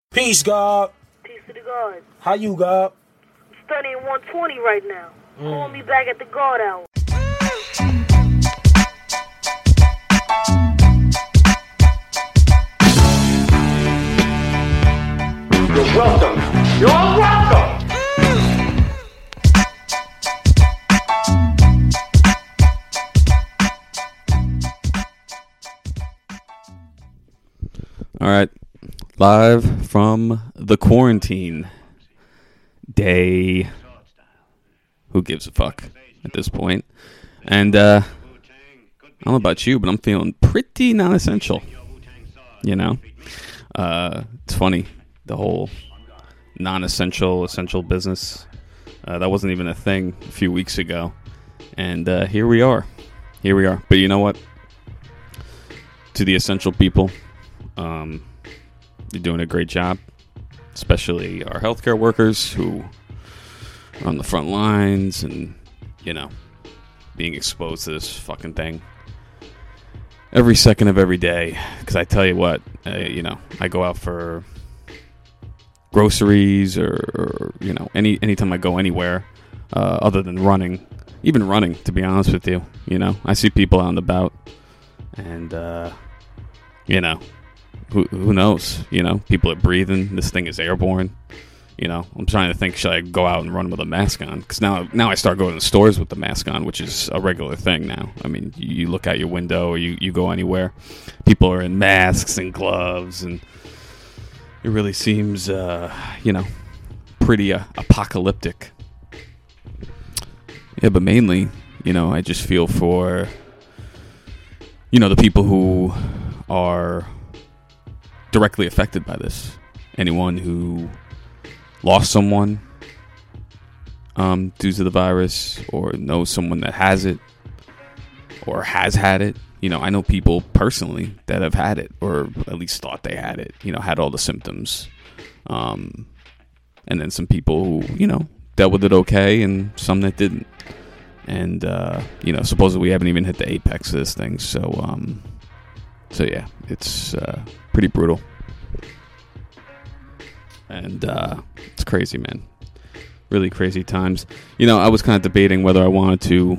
Peace, God. Peace to the God. How you, God? I'm studying 120 right now. Call me back at the God hour. You're welcome. You're all welcome. All right. Live from the quarantine day. Who gives a fuck at this point? And I don't know about you, but I'm feeling pretty non-essential. You know? It's funny. The whole non-essential, essential business. That wasn't even a thing a few weeks ago. And here we are. Here we are. But you know what? To the essential people, you're doing a great job. Especially our healthcare workers who are on the front lines and, you know, being exposed to this fucking thing every second of every day. Because I tell you what, you know, I go out for groceries or you know, anytime I go anywhere other than running, even running, to be honest with you, you know, I see people out and about, and you know, who knows, you know, people are breathing, this thing is airborne, you know. I'm trying to think, should I go out and run with a mask on? Because now I start going to stores with the mask on, which is a regular thing now. I mean, you look out your window or you go anywhere, people are in masks and gloves, and it really seems, you know, pretty apocalyptic. Yeah, but mainly, you know, I just feel for, you know, the people who are directly affected by this. Anyone who lost someone due to the virus, or knows someone that has it, or has had it. You know, I know people personally that have had it, or at least thought they had it, you know, had all the symptoms. And then some people who, you know, dealt with it okay, and some that didn't. And, you know, supposedly we haven't even hit the apex of this thing. So yeah, it's pretty brutal. And it's crazy, man. Really crazy times. You know, I was kind of debating whether I wanted to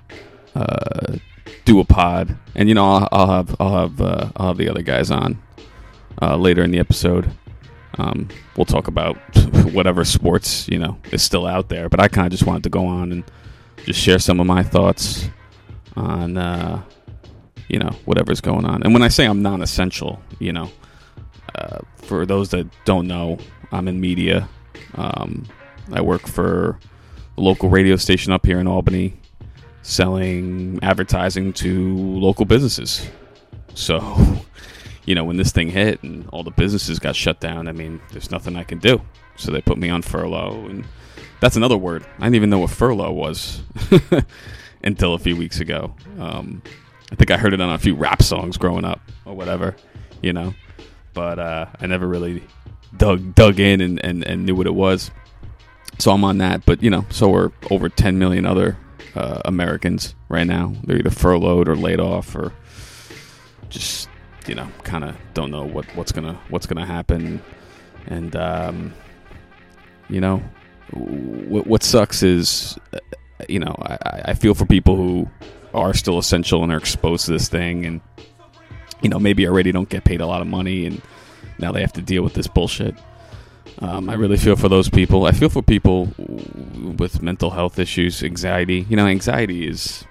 do a pod, and you know, I'll have the other guys on later in the episode. We'll talk about whatever sports, you know, is still out there. But I kind of just wanted to go on and just share some of my thoughts on you know, whatever's going on. And when I say I'm non-essential, you know, for those that don't know, I'm in media. I work for a local radio station up here in Albany, selling advertising to local businesses. So, you know, when this thing hit and all the businesses got shut down, I mean, there's nothing I can do. So they put me on furlough, and that's another word. I didn't even know what furlough was until a few weeks ago. I think I heard it on a few rap songs growing up or whatever, you know, but I never really dug in and knew what it was. So I'm on that, but you know, so are over 10 million other Americans right now. They're either furloughed or laid off, or just, you know, kind of don't know what's gonna happen. And you know, what sucks is, you know, I feel for people who are still essential and are exposed to this thing, and you know, maybe already don't get paid a lot of money, and now they have to deal with this bullshit. I really feel for those people. I feel for people with mental health issues, anxiety. You know, anxiety is,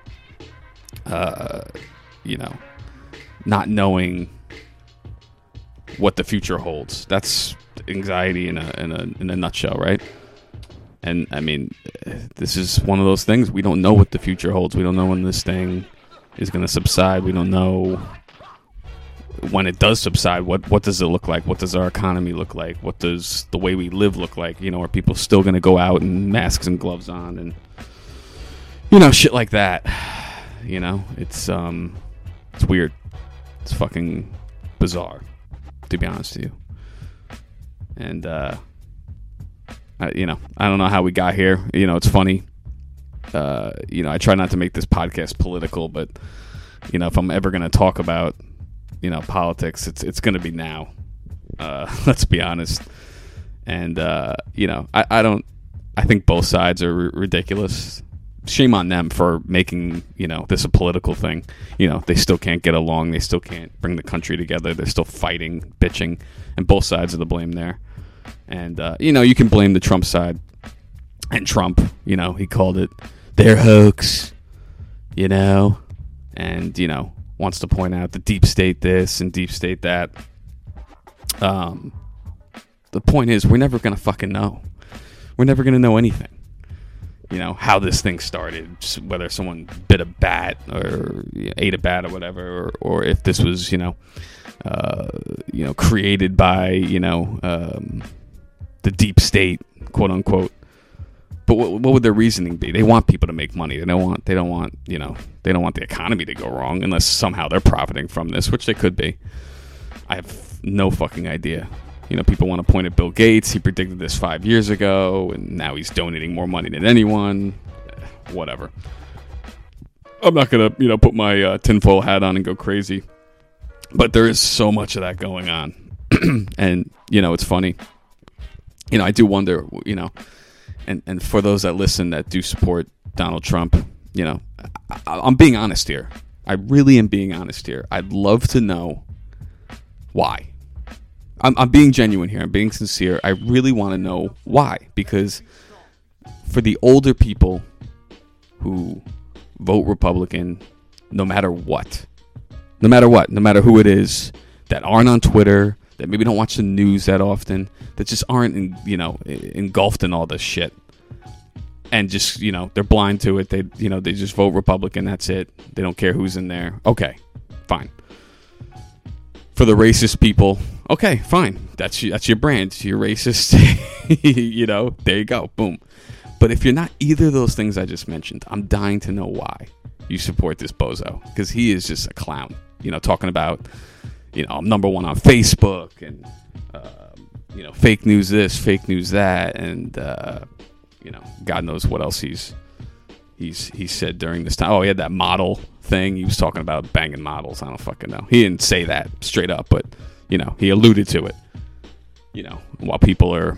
you know, not knowing what the future holds. That's anxiety in a nutshell, right? And I mean, this is one of those things. We don't know what the future holds. We don't know when this thing is going to subside. We don't know when it does subside. What does it look like? What does our economy look like? What does the way we live look like? You know, are people still going to go out in masks and gloves on, and you know, shit like that? You know, it's weird. It's fucking bizarre, to be honest with you. And you know, I don't know how we got here. You know, it's funny. You know, I try not to make this podcast political, but you know, if I'm ever going to talk about, you know, politics, it's going to be now. Let's be honest. And I think both sides are ridiculous. Shame on them for making, this a political thing. They still can't get along. They still can't bring the country together. They're still fighting, bitching, and both sides of the blame there. And, you can blame the Trump side. And Trump, he called it their hoax, and, wants to point out the deep state this and deep state that. The point is, we're never going to fucking know. We're never going to know anything. How this thing started, whether someone bit a bat or ate a bat or whatever, or if this was, created by, the deep state, quote unquote. But what would their reasoning be? They want people to make money. They don't want the economy to go wrong unless somehow they're profiting from this, which they could be. I have no fucking idea. People want to point at Bill Gates. He predicted this 5 years ago, and now he's donating more money than anyone. Whatever. I'm not going to, put my tinfoil hat on and go crazy. But there is so much of that going on. And, it's funny. I do wonder, and for those that listen that do support Donald Trump, I'm being honest here. I really am being honest here. I'd love to know why. I'm being genuine here. I'm being sincere. I really want to know why. Because for the older people who vote Republican, no matter who it is, that aren't on Twitter, that maybe don't watch the news that often, that just aren't, engulfed in all this shit. And just, they're blind to it. They just vote Republican. That's it. They don't care who's in there. Okay, fine. For the racist people, okay, fine. That's your brand. You're racist. There you go. Boom. But if you're not either of those things I just mentioned, I'm dying to know why you support this bozo. Because he is just a clown. Talking about, I'm number one on Facebook and, fake news this, fake news that. And, God knows what else he said during this time. Oh, he had that model thing. He was talking about banging models. I don't fucking know. He didn't say that straight up, but he alluded to it. While people are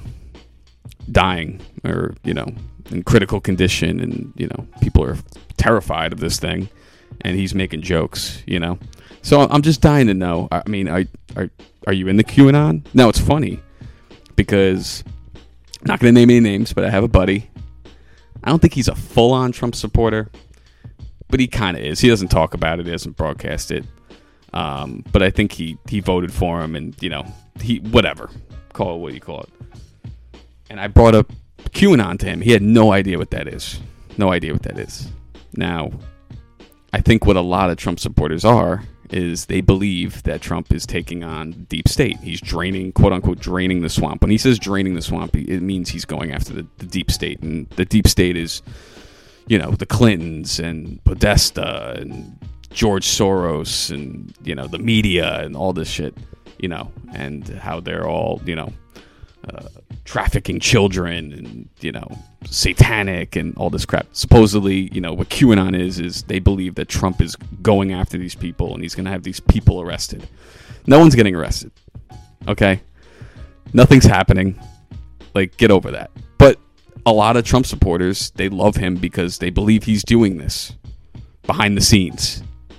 dying or in critical condition, and people are terrified of this thing, and he's making jokes. So I'm just dying to know. I mean, are you in the QAnon? Now it's funny because I'm not going to name any names, but I have a buddy. I don't think he's a full-on Trump supporter, but he kind of is. He doesn't talk about it. He doesn't broadcast it. But I think he voted for him, and, he whatever. Call it what you call it. And I brought up QAnon to him. He had no idea what that is. No idea what that is. Now, I think what a lot of Trump supporters is they believe that Trump is taking on deep state. He's draining, quote unquote, draining the swamp. When he says draining the swamp, it means he's going after the deep state. And the deep state is, the Clintons and Podesta and George Soros and, the media and all this shit, and how they're all, trafficking children and, satanic and all this crap. Supposedly, what QAnon is they believe that Trump is going after these people and he's going to have these people arrested. No one's getting arrested. Okay? Nothing's happening. Like, get over that. But a lot of Trump supporters, they love him because they believe he's doing this behind the scenes.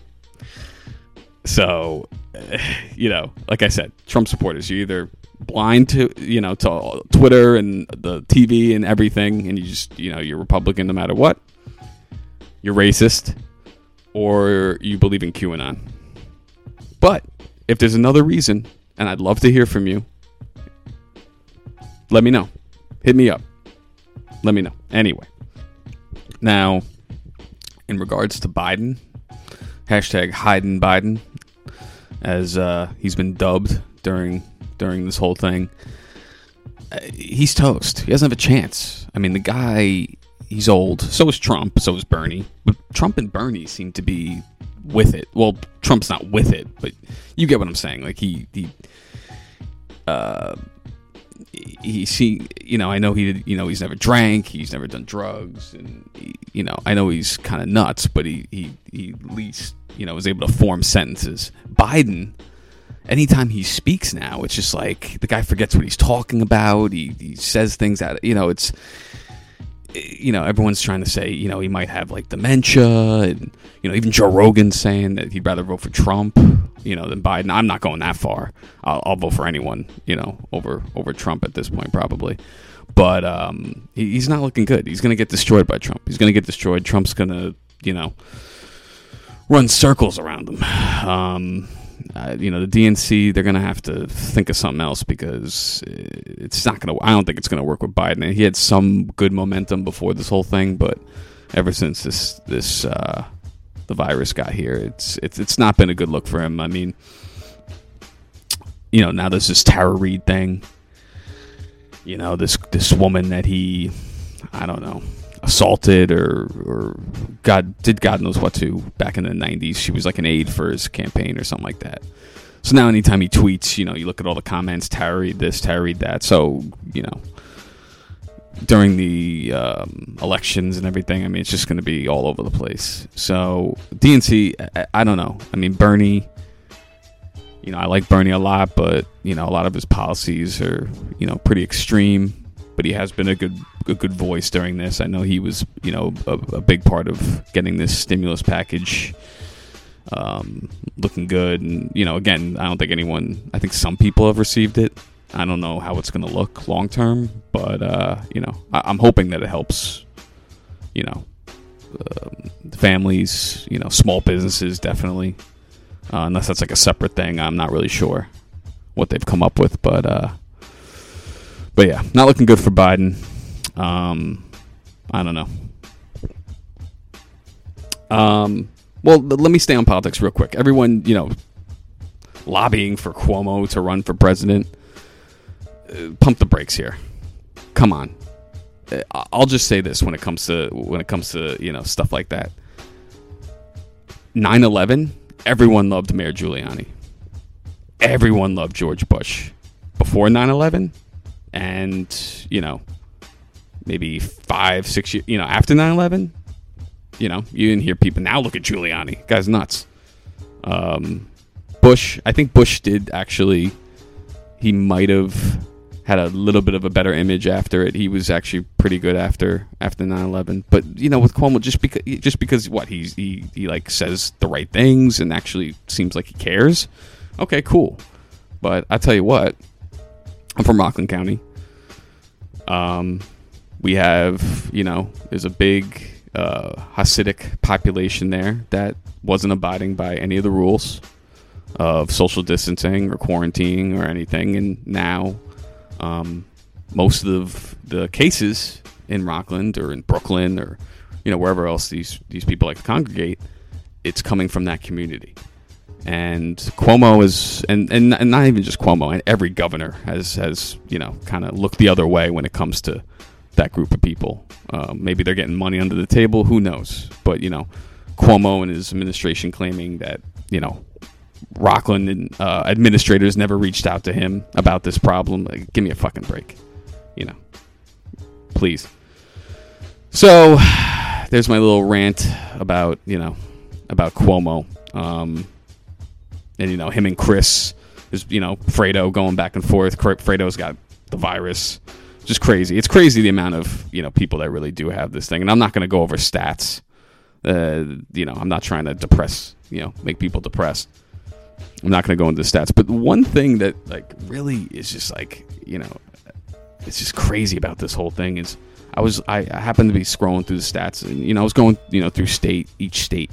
So, like I said, Trump supporters, you're either blind to to Twitter and the TV and everything, and you just you're Republican no matter what, you're racist, or you believe in QAnon. But if there's another reason, and I'd love to hear from you, let me know. Hit me up. Let me know. Anyway, now in regards to Biden, hashtag Hiding Biden, as he's been dubbed during this whole thing, he's toast. He doesn't have a chance. I mean, the guy, he's old. So is Trump. So is Bernie. But Trump and Bernie seem to be with it. Well, Trump's not with it, but you get what I'm saying. Like I know he's never drank. He's never done drugs, and I know he's kind of nuts, but he at least was able to form sentences. Biden anytime he speaks now, it's just like the guy forgets what he's talking about. He says things that, it's, everyone's trying to say, he might have like dementia, and, even Joe Rogan's saying that he'd rather vote for Trump, than Biden. I'm not going that far. I'll vote for anyone, over Trump at this point, probably. But he's not looking good. He's going to get destroyed by Trump. He's going to get destroyed. Trump's going to, run circles around him. The DNC, they're going to have to think of something else, because it's not going to. I don't think it's going to work with Biden. And he had some good momentum before this whole thing, but ever since the virus got here, it's not been a good look for him. I mean, now there's this Tara Reid thing. This woman that he, I don't know, assaulted or God knows what to back in the 90s. She was like an aide for his campaign or something like that. So now anytime he tweets, you look at all the comments, Tara Reid this, Tara Reid that. So, during the elections and everything, I mean, it's just going to be all over the place. So DNC, I don't know. I mean, Bernie, I like Bernie a lot, but, a lot of his policies are, pretty extreme. But he has been a good voice during this. I know he was, a big part of getting this stimulus package looking good. And, again, I think some people have received it. I don't know how it's going to look long term, but, I'm hoping that it helps, families, small businesses, definitely. Unless that's like a separate thing. I'm not really sure what they've come up with, but yeah, not looking good for Biden. I don't know. Well, let me stay on politics real quick. Everyone, lobbying for Cuomo to run for president. Pump the brakes here. Come on. I'll just say this when it comes to stuff like that. 9/11, everyone loved Mayor Giuliani. Everyone loved George Bush before 9/11. And, maybe 5-6 years, after 9/11, you didn't hear people. Now look at Giuliani. Guy's nuts. Bush, I think Bush did actually, he might have had a little bit of a better image after it. He was actually pretty good after 9/11. But, with Cuomo, just because what, he like says the right things and actually seems like he cares. Okay, cool. But I tell you what, I'm from Rockland County. We have, there's a big Hasidic population there that wasn't abiding by any of the rules of social distancing or quarantining or anything. And now most of the cases in Rockland or in Brooklyn or, wherever else these people like to congregate, it's coming from that community. And Cuomo is, and not even just Cuomo, and every governor has kind of looked the other way when it comes to that group of people. Maybe they're getting money under the table, who knows? But, Cuomo and his administration claiming that, Rockland administrators never reached out to him about this problem. Like, give me a fucking break, please. So there's my little rant about Cuomo. And, him and Chris is, Fredo going back and forth. Fredo's got the virus. Just crazy. It's crazy the amount of, people that really do have this thing. And I'm not going to go over stats. I'm not trying to depress, make people depressed. I'm not going to go into stats. But one thing that, really is just, it's just crazy about this whole thing is I happened to be scrolling through the stats. And, I was going, through each state.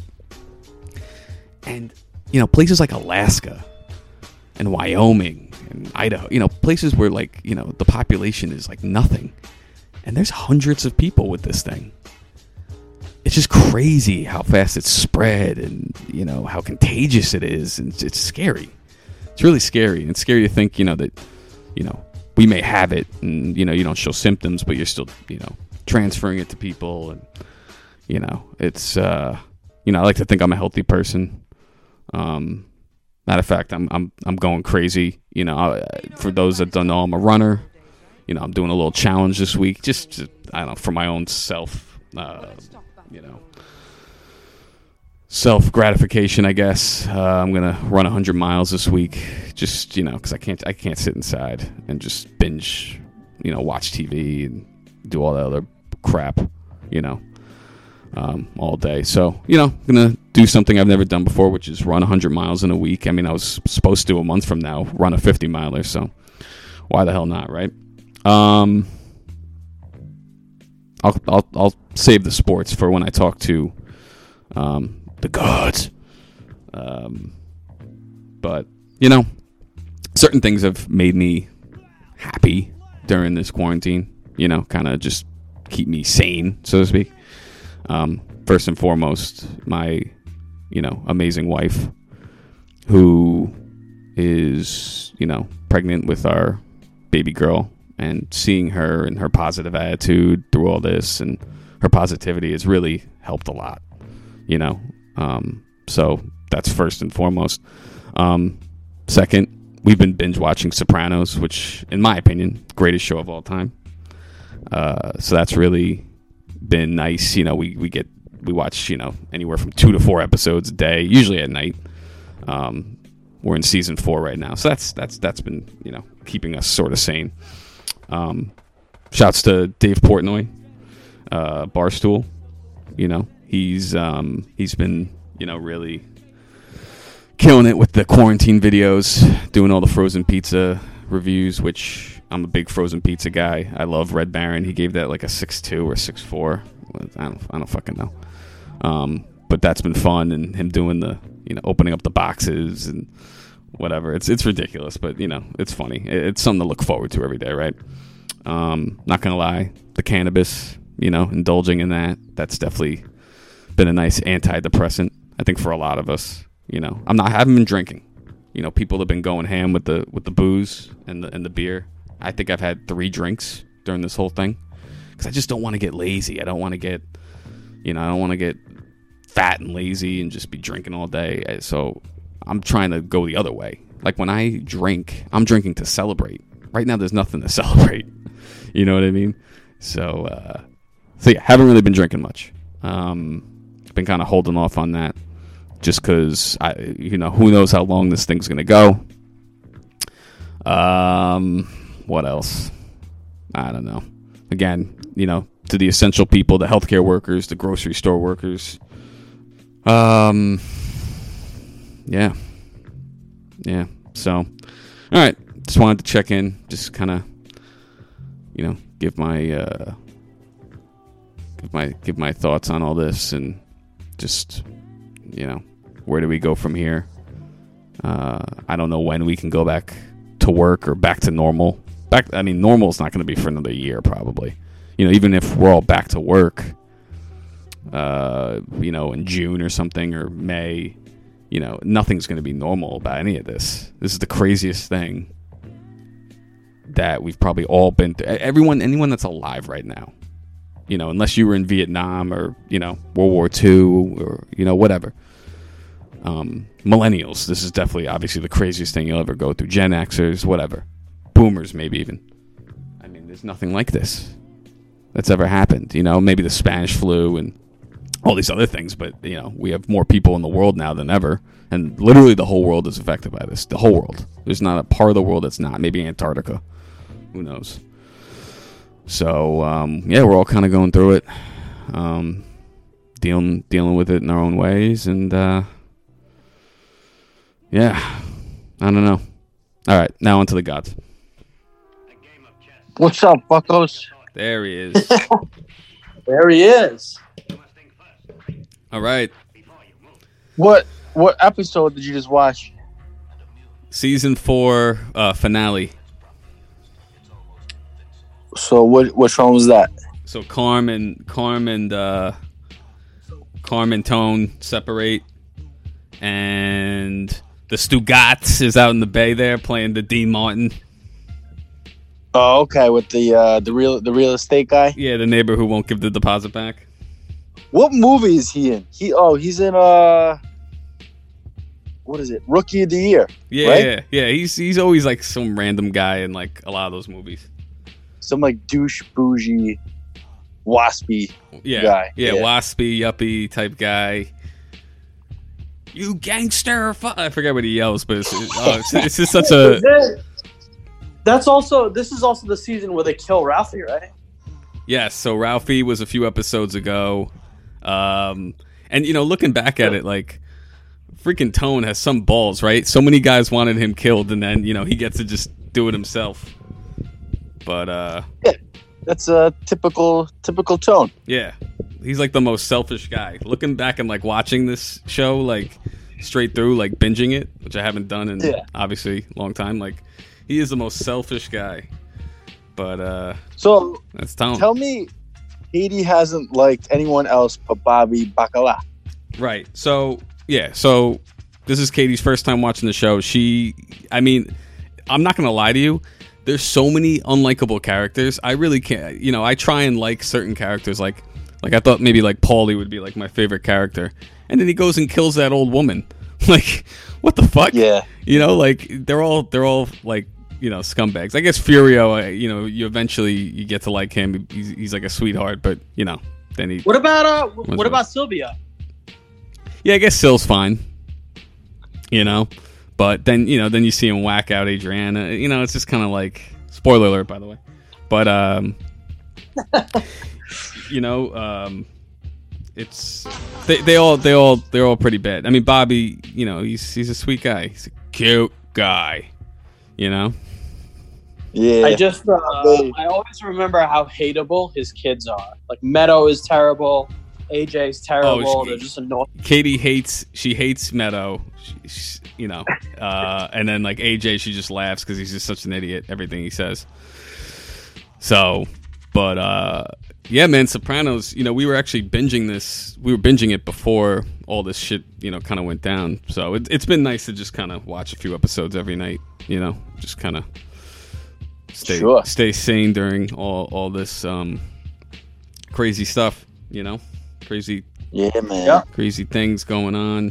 And places like Alaska and Wyoming and Idaho, places where the population is like nothing. And there's hundreds of people with this thing. It's just crazy how fast it's spread and, how contagious it is. And it's scary. It's really scary. And it's scary to think, that, we may have it and, you don't show symptoms, but you're still, transferring it to people. And, it's, I like to think I'm a healthy person. Matter of fact, I'm going crazy. For those that don't know, I'm a runner. I'm doing a little challenge this week, just I don't know, for my own self. self gratification, I guess. I'm gonna run 100 miles this week, just because I can't sit inside and just binge, watch TV and do all that other crap, all day. So I'm gonna do something I've never done before, which is run 100 miles in a week. I mean, I was supposed to a month from now run a 50 miler, so why the hell not, right? I'll save the sports for when I talk to the gods. But certain things have made me happy during this quarantine. Kind of just keep me sane, so to speak. First and foremost, my amazing wife, who is pregnant with our baby girl. And seeing her and her positive attitude through all this and her positivity has really helped a lot, So that's first and foremost. Second, we've been binge watching Sopranos, which, in my opinion, greatest show of all time. So that's really been nice. We watch anywhere from 2 to 4 episodes a day, usually at night. We're in season 4 right now, so that's been keeping us sort of sane. Shouts to Dave Portnoy, Barstool. He's been really killing it with the quarantine videos, doing all the frozen pizza reviews, which I'm a big frozen pizza guy. I love Red Baron. He gave that like a 6.2 or 6.4. I don't fucking know. But that's been fun, and him doing the opening up the boxes and whatever. It's ridiculous, but it's funny. It's something to look forward to every day, right? Not gonna lie, the cannabis, indulging in that's definitely been a nice antidepressant, I think, for a lot of us. I haven't been drinking. People have been going ham with the booze and the beer. I think I've had 3 drinks during this whole thing because I just don't want to get lazy. I don't want to get fat and lazy and just be drinking all day. So I'm trying to go the other way. Like when I drink, I'm drinking to celebrate. Right now, there's nothing to celebrate. You know what I mean? So yeah, haven't really been drinking much. Been kind of holding off on that, just because who knows how long this thing's gonna go. What else? I don't know. Again, to the essential people, the healthcare workers, the grocery store workers. Yeah. So, all right. Just wanted to check in, just kind of, give my thoughts on all this, and just, where do we go from here? I don't know when we can go back to work or back to normal. Normal is not going to be for another year, probably. Even if we're all back to work, in June or something, or May, nothing's going to be normal about any of this. This is the craziest thing that we've probably all been through. Anyone that's alive right now, unless you were in Vietnam or, World War II or, whatever. Millennials, this is definitely, obviously, the craziest thing you'll ever go through. Gen Xers, whatever. Boomers, maybe even. There's nothing like this that's ever happened. Maybe the Spanish flu and all these other things, but, we have more people in the world now than ever, and literally the whole world is affected by this. The whole world. There's not a part of the world that's not. Maybe Antarctica. Who knows? So, yeah, we're all kind of going through it, dealing with it in our own ways, and, yeah, I don't know. All right, now on to the gods. What's up, buckos? There he is. There he is. All right. What episode did you just watch? Season 4 finale. So which one was that? So Carm and Tone separate, and the Stugats is out in the bay there playing the Dean Martin. Oh, okay, with the real estate guy. Yeah, the neighbor who won't give the deposit back. What movie is he in? He's in what is it? Rookie of the Year. Yeah, right? yeah. He's always like some random guy in like a lot of those movies. Some like douche bougie waspy guy. Yeah, waspy yuppie type guy. You gangster! I forget what he yells, but it's just such a. This is also the season where they kill Ralphie, right? Yes. So Ralphie was a few episodes ago, and looking back at it, like freaking Tone has some balls, right? So many guys wanted him killed, and then he gets to just do it himself. But yeah, that's a typical Tone. Yeah. He's like the most selfish guy. Looking back and like watching this show like straight through, like binging it, which I haven't done in obviously a long time. Like he is the most selfish guy. But so that's Tone. Tell me, Katie hasn't liked anyone else but Bobby Bacala. Right. So So this is Katie's first time watching the show. I'm not gonna lie to you. There's so many unlikable characters. I really can't. I try and like certain characters like. Like I thought maybe like Paulie would be like my favorite character, and then he goes and kills that old woman. Like, what the fuck? Yeah. Like they're all like scumbags. I guess Furio. You eventually get to like him. He's like a sweetheart, but then he. What about Sylvia? Yeah, I guess Syl's fine. But then then you see him whack out Adriana. It's just kind of like spoiler alert, by the way. But it's they're all pretty bad. I mean, Bobby, he's a sweet guy. He's a cute guy, Yeah. I always remember how hateable his kids are. Like Meadow is terrible, AJ's terrible. They're just annoying. Katie hates Meadow, and then like AJ, she just laughs because he's just such an idiot. Everything he says. So, but yeah, man, Sopranos, we were actually binging this. We were binging it before all this shit, kind of went down. So it's been nice to just kind of watch a few episodes every night, just kind of stay sane during all this crazy stuff, crazy. Yeah, man. Crazy things going on.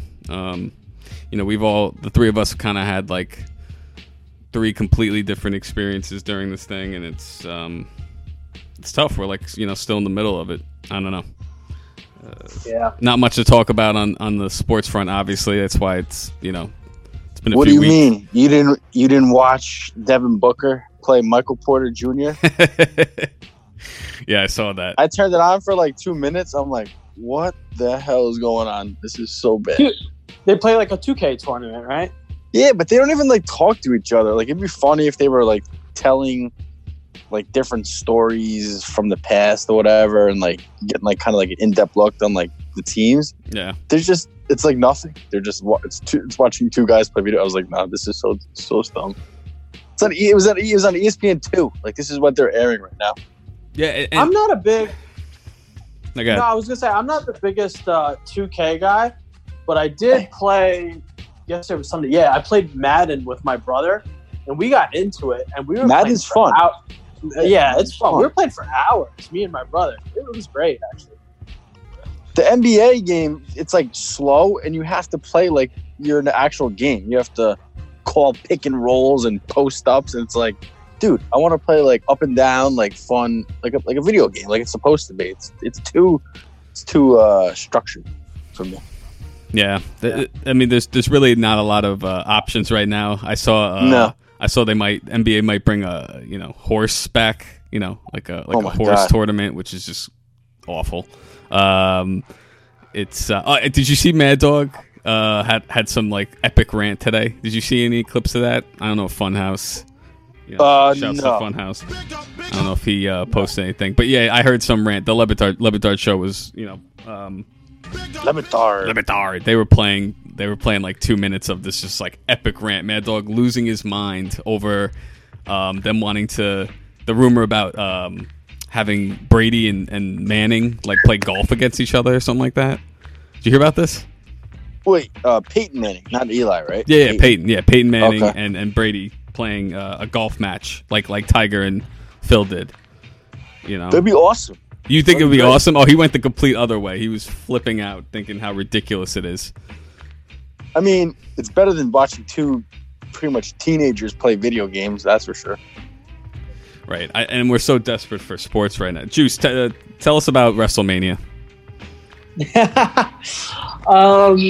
The three of us have kind of had like 3 completely different experiences during this thing, and it's tough. We're like, still in the middle of it. I don't know. Not much to talk about on the sports front. Obviously, that's why it's it's been a few weeks. What do you mean? You didn't watch Devin Booker play Michael Porter Jr.? Yeah, I saw that. I turned it on for like 2 minutes. I'm like, what the hell is going on? This is so bad. Dude, they play like a 2K tournament, right? Yeah, but they don't even like talk to each other. Like it'd be funny if they were like telling like different stories from the past or whatever, and like getting like kind of like an in-depth look on like the teams. Yeah, it's like nothing. They're just it's watching 2 guys play video. I was like, nah, this is so dumb. It was on ESPN2. Like this is what they're airing right now. Yeah, I'm not a big. Okay. No, I was gonna say I'm not the biggest 2K guy, but I did play. Yesterday was Sunday. Yeah, I played Madden with my brother, and we got into it, and we were. Madden's fun. Yeah, it's fun. We were playing for hours, me and my brother. It was great, actually. The NBA game, it's like slow, and you have to play like you're in the actual game. You have to call pick and rolls and post ups, and it's like, dude, I want to play like up and down, like fun, like a video game, like it's supposed to be. It's too structured for me. Yeah, I mean, there's really not a lot of options right now. I saw NBA might bring a horse back, like a horse tournament, which is just awful. Did you see Mad Dog had some like epic rant today? Did you see any clips of that? I don't know, Funhouse. Shouts to Funhouse. I don't know if he posted anything, but yeah, I heard some rant. The Lebitard show was Lebitard. They were playing like 2 minutes of this just like epic rant. Mad Dog losing his mind over them wanting to. The rumor about having Brady and Manning like play golf against each other or something like that. Did you hear about this? Wait, Peyton Manning, not Eli, right? Yeah, Peyton. Yeah, Peyton Manning and Brady playing a golf match like Tiger and Phil did. That'd be awesome. You think it would be awesome? Oh, he went the complete other way. He was flipping out, thinking how ridiculous it is. I mean, it's better than watching 2 pretty much teenagers play video games, that's for sure. Right, and we're so desperate for sports right now. Juice, tell us about WrestleMania.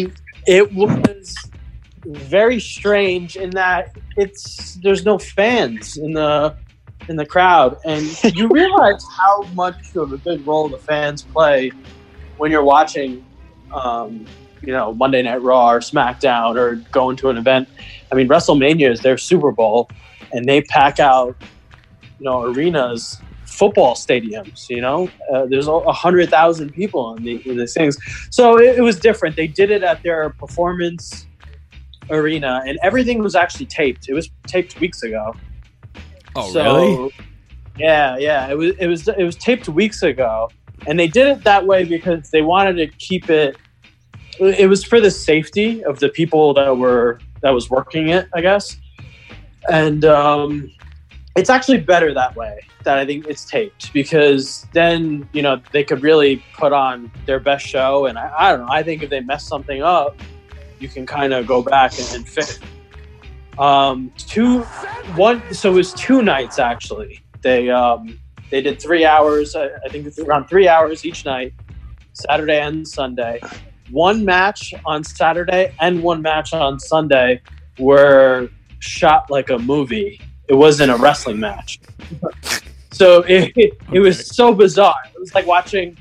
It was very strange in that there's no fans in the crowd, and you realize how much of a big role the fans play when you're watching, Monday Night Raw or SmackDown or going to an event. I mean, WrestleMania is their Super Bowl, and they pack out, arenas, football stadiums. There's 100,000 people in these things, so it was different. They did it at their performance arena, and everything was actually taped. It was taped weeks ago. Oh, really? Yeah. It was taped weeks ago, and they did it that way because they wanted to keep it. It was for the safety of the people that was working it, I guess. And it's actually better that way. That I think it's taped, because then they could really put on their best show. And I don't know. I think if they mess something up, you can kind of go back and fix it. So it was 2 nights actually. They did 3 hours. I think it's around 3 hours each night, Saturday and Sunday. One match on Saturday and one match on Sunday were shot like a movie. It wasn't a wrestling match. So it was so bizarre. It was like watching.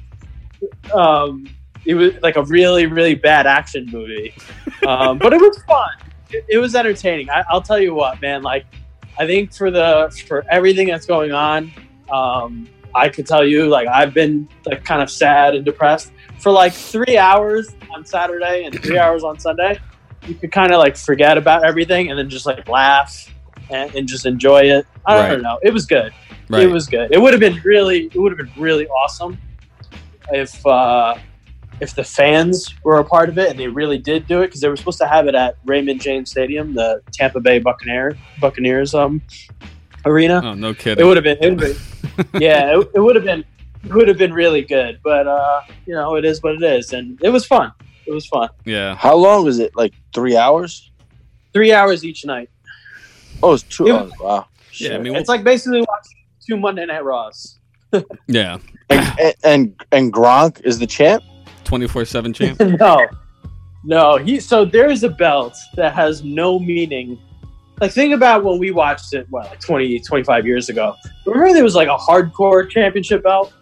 It was like a really, really bad action movie, but it was fun. It was entertaining. I'll tell you what, man. Like, I think for everything that's going on, I could tell you, like, I've been like kind of sad and depressed for like 3 hours on Saturday and 3 hours on Sunday. You could kind of like forget about everything and then just like laugh and just enjoy it. I don't know. It was good. Right. It was good. It would have been really awesome if the fans were a part of it and they really did do it, because they were supposed to have it at Raymond James Stadium, the Tampa Bay Buccaneers arena. Oh, no kidding. It would have been yeah, it would have been really good, but it is what it is, and it was fun. It was fun. Yeah. How long was it? Like 3 hours? 3 hours each night. Oh, it's 2 hours. Wow. Yeah, I mean, it's like basically watching 2 Monday Night Raws. Yeah. And Gronk is the champ? 24/7 champ? No. So there's a belt that has no meaning. Like, think about when we watched it, like 20, 25 years ago. Remember there was like a hardcore championship belt?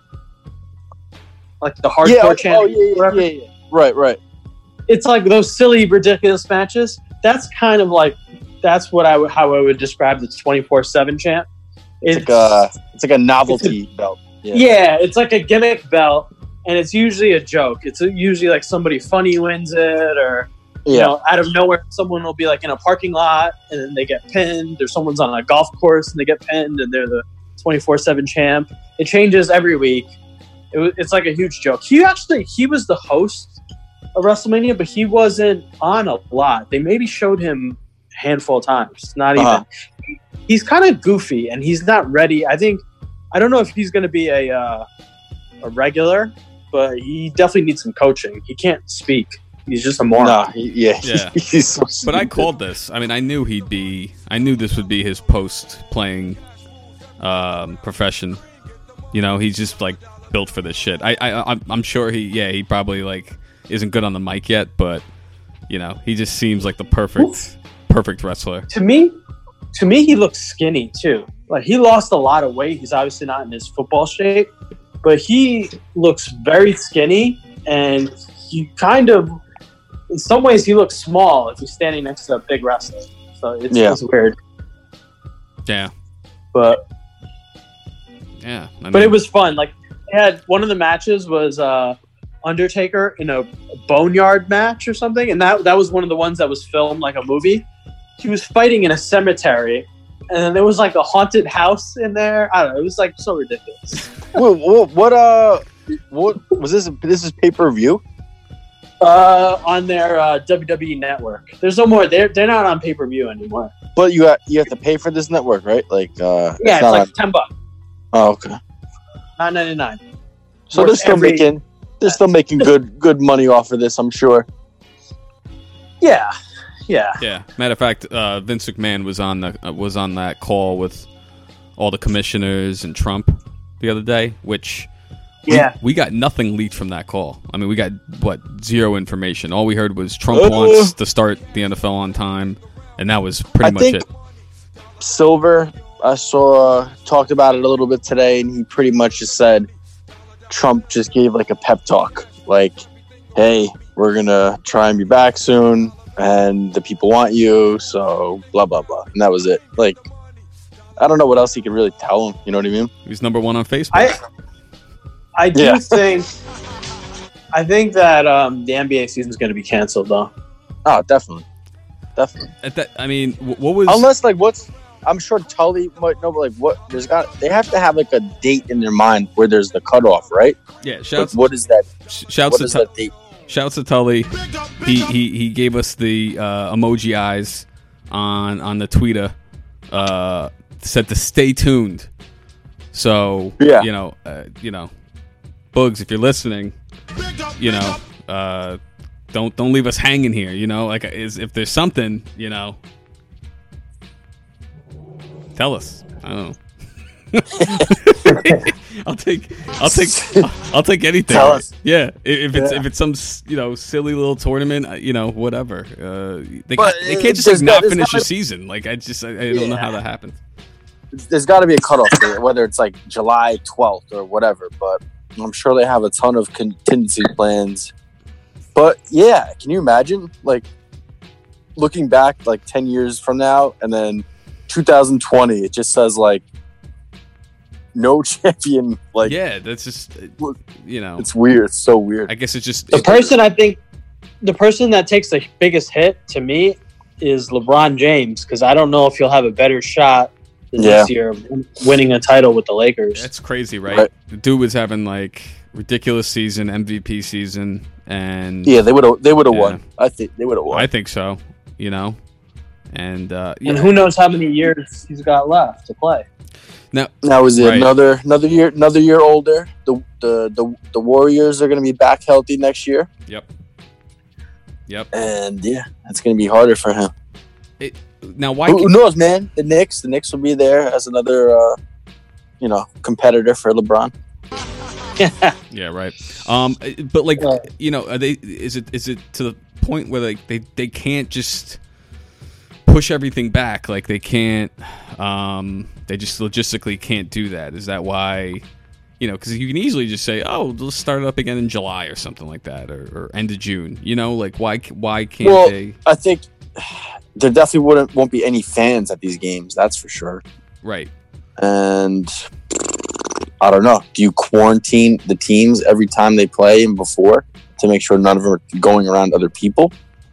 Like the hardcore championship? Yeah. Right. It's like those silly, ridiculous matches. That's kind of like, that's how I would describe the 24/7 champ. It's like a novelty belt. Yeah, it's like a gimmick belt, and it's usually a joke. It's usually like somebody funny wins it, or out of nowhere, someone will be like in a parking lot and then they get pinned, or someone's on a golf course and they get pinned and they're the 24/7 champ. It changes every week. It's like a huge joke. He was the host of WrestleMania, but he wasn't on a lot. They maybe showed him a handful of times. Not even. He's kind of goofy and he's not ready. I don't know if he's going to be a regular, but he definitely needs some coaching. He can't speak. He's just a moron. He's so stupid. But I called this. I mean, I knew this would be his post-playing profession. He's just like built for this shit. I'm sure he probably like isn't good on the mic yet, but he just seems like the perfect wrestler. To me, he looks skinny too. Like, he lost a lot of weight. He's obviously not in his football shape, but he looks very skinny, and he kind of, in some ways, he looks small if he's standing next to a big wrestler. So it's weird. Yeah. But yeah, but it was fun. Like, they had one of the matches was Undertaker in a boneyard match or something, and that was one of the ones that was filmed like a movie. He was fighting in a cemetery, and then there was like a haunted house in there. I don't know. It was like so ridiculous. What was this? This is pay-per-view? On their WWE network. There's no more. They're not on pay-per-view anymore. But you have to pay for this network, right? Like it's like $10. Oh, okay. $9.99. So they're still making good money off of this, I'm sure. Yeah. Matter of fact, Vince McMahon was on that call with all the commissioners and Trump the other day, which Yeah. We got nothing leaked from that call. I mean, we got, zero information. All we heard was Trump wants to start the NFL on time, and that was pretty much it. Silver, I saw, talked about it a little bit today, and he pretty much just said Trump just gave like a pep talk. Like, hey, we're going to try and be back soon, and the people want you, so blah, blah, blah. And that was it. Like, I don't know what else he could really tell him. You know what I mean? He's number one on Facebook. I do think that the NBA season is going to be canceled, though. Oh, definitely. I mean, what was... Unless, like, I'm sure Tully might know, but, like, they have to have, like, a date in their mind where there's the cutoff, right? Yeah, shouts... Like, what is that? Shouts what is that date? Shouts to Tully. He gave us the emoji eyes on the Twitter. Said to stay tuned. So, yeah. you know, Bugs, if you're listening, you know, don't leave us hanging here. You know, like if there's something, you know, tell us. I don't know. I'll take anything. Tell us. Yeah, if it's some silly little tournament, whatever. They can't just not finish a season. Like I don't know how that happens. There's got to be a cutoff date, whether it's like July 12th or whatever. But I'm sure they have a ton of contingency plans. But yeah, can you imagine like looking back like 10 years from now, and then 2020, it just says like no champion. Like that's just it's weird. It's so weird. I guess it's just the person that takes the biggest hit to me is LeBron James, because I don't know if he'll have a better shot this year of winning a title with the Lakers. That's crazy, right? The dude was having like ridiculous season, MVP season, and they would have won. I think they would have won. I think so. And who knows how many years he's got left to play. Now is it another year older? The Warriors are going to be back healthy next year. Yep. And it's going to be harder for him. Now, why? Who knows, man? The Knicks will be there as another, competitor for LeBron. Yeah, right. But like, are they? Is it to the point where like they can't just push everything back? Like they can't. They just logistically can't do that. Is that why? Because you can easily just say, "Oh, let's start it up again in July or something like that, or end of June." Like why can't they? I think there definitely won't be any fans at these games. That's for sure. Right. And I don't know. Do you quarantine the teams every time they play and before to make sure none of them are going around other people?